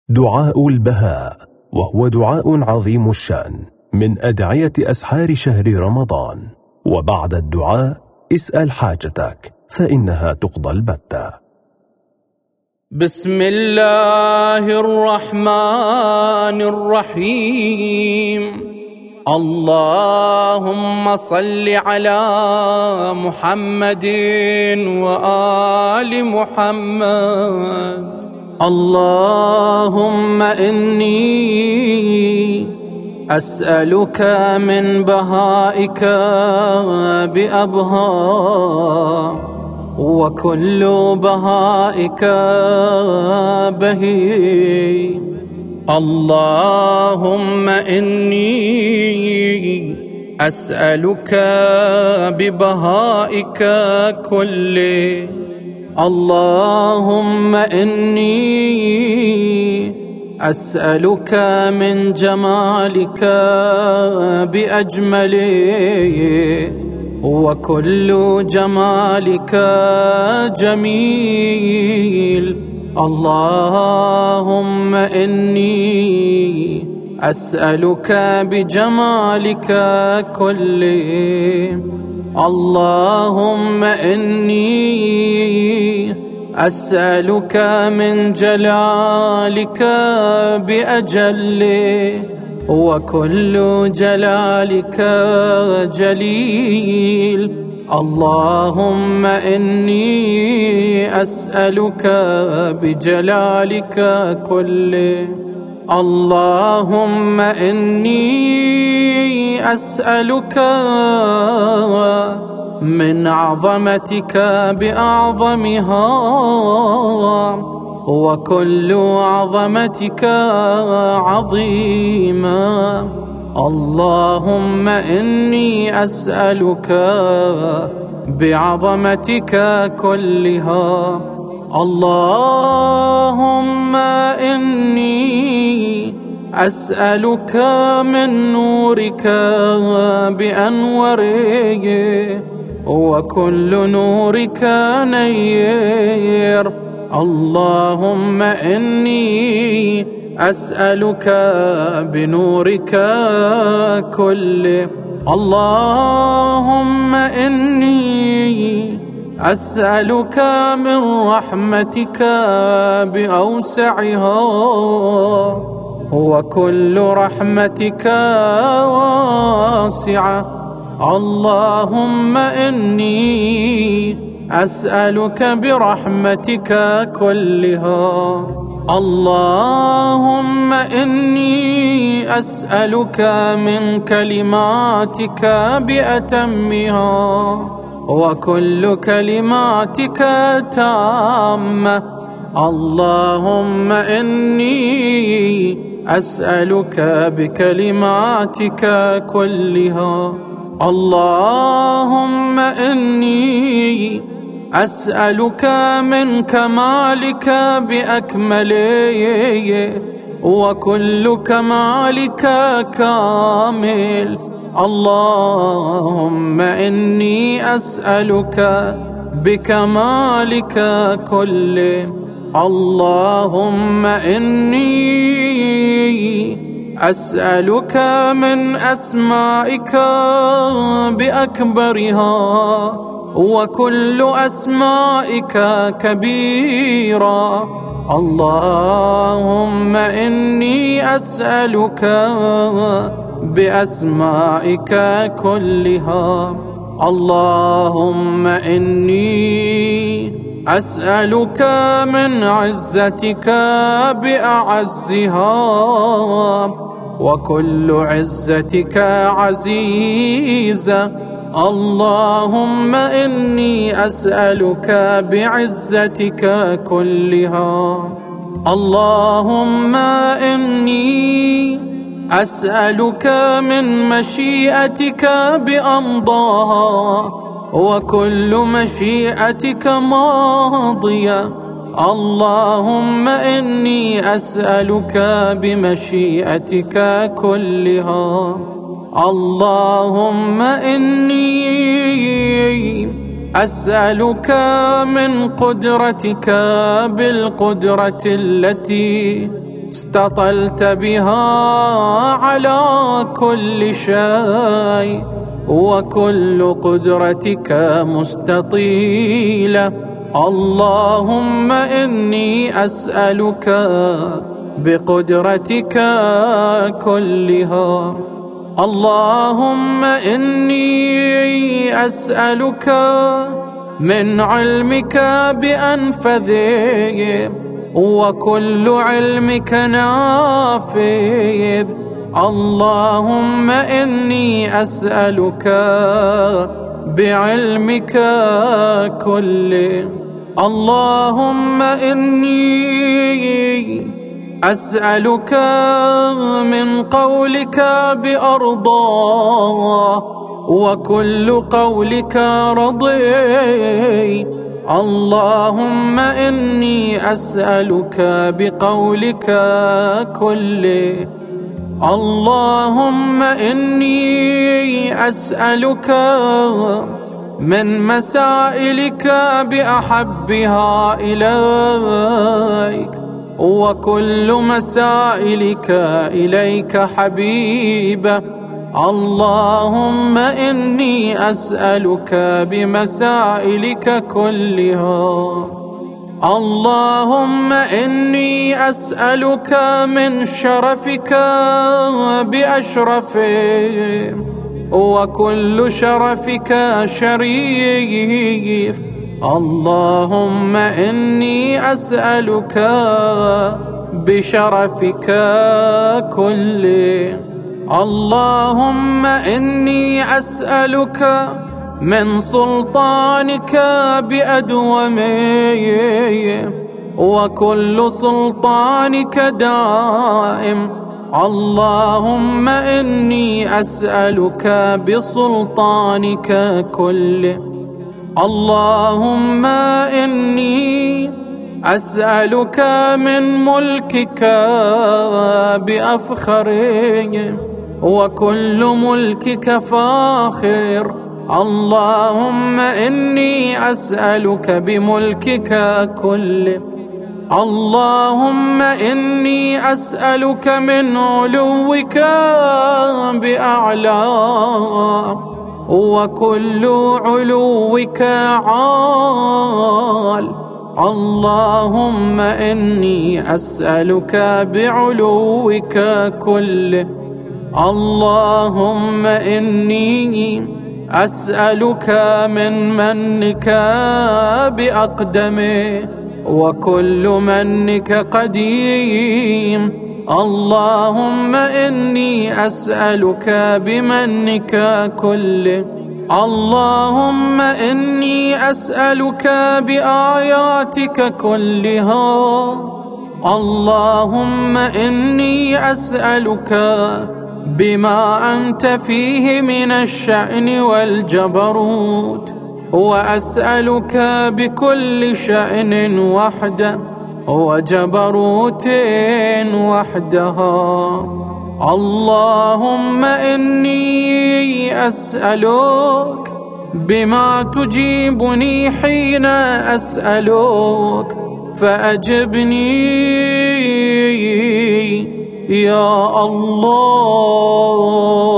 دعاء البهاء، وهو دعاء عظيم الشأن من أدعية أسحار شهر رمضان. وبعد الدعاء اسأل حاجتك فإنها تقضى البتة. بسم الله الرحمن الرحيم. اللهم صل على محمد وآل محمد. اللهم إني أسألك من بهائك بأبهى، وكل بهائك بهي. اللهم إني أسألك ببهائك كله. اللهم إني أسألك من جمالك بأجمله، وكل جمالك جميل. اللهم إني أسألك بجمالك كله. اللهم إني أسألك من جلالك بأجله، وكل جلالك جليل. اللهم إني أسألك بجلالك كله. اللهم إني أسألك من عظمتك بأعظمها، وكل عظمتك عظيما. اللهم إني أسألك بعظمتك كلها. اللهم إني أسألك من نورك بأنوره، وكل نورك نير. اللهم إني أسألك بنورك كله. اللهم إني أسألك من رحمتك بأوسعها، وكل رحمتك واسعة. اللهم إني أسألك برحمتك كلها. اللهم إني أسألك من كلماتك بأتمها، وكل كلماتك تامة. اللهم إني أسألك بكلماتك كلها. اللهم إني أسألك من كمالك بأكمله، وكل كمالك كامل. اللهم إني أسألك بكمالك كله. اللهم إني أسألك من أسمائك بأكبرها، وكل أسمائك كبيرة. اللهم إني أسألك بأسمائك كلها. اللهم إني أسألك من عزتك بأعزها، وكل عزتك عزيزة. اللهم إني أسألك بعزتك كلها. اللهم إني أسألك من مشيئتك بأمضاها، وكل مشيئتك ماضية. اللهم إني أسألك بمشيئتك كلها. اللهم إني أسألك من قدرتك بالقدرة التي استطلت بها على كل شيء، وكل قدرتك مستطيلة. اللهم إني أسألك بقدرتك كلها. اللهم إني أسألك من علمك بأنفذه، وكل علمك نافذ. اللهم إني أسألك بعلمك كله. اللهم إني أسألك من قولك بأرضاه، وكل قولك رضي. اللهم إني أسألك بقولك كله. اللهم إني أسألك من مسائلك بأحبها إليك، وكل مسائلك إليك حبيبة. اللهم إني أسألك بمسائلك كلها. اللهم إني أسألك من شرفك بأشرفه، وكل شرفك شريف. اللهم إني أسألك بشرفك كله. اللهم إني أسألك من سلطانك بأدومه، وكل سلطانك دائم. اللهم إني أسألك بسلطانك كله. اللهم إني أسألك من ملكك بأفخره، وكل ملكك فاخر. اللهم إني أسألك بملكك كله. اللهم إني أسألك من علوك بأعلاه، وكل علوك عال. اللهم إني أسألك بعلوك كله. اللهم إني أسألك من منك بأقدمه، وكل منك قديم. اللهم إني أسألك بمنك كله. اللهم إني أسألك بآياتك كلها. اللهم إني أسألك بما أنت فيه من الشأن والجبروت، وأسألك بكل شأن وحده، وجبروت وحدها. اللهم إني أسألك بما تجيبني حين أسألك، فأجبني يا الله.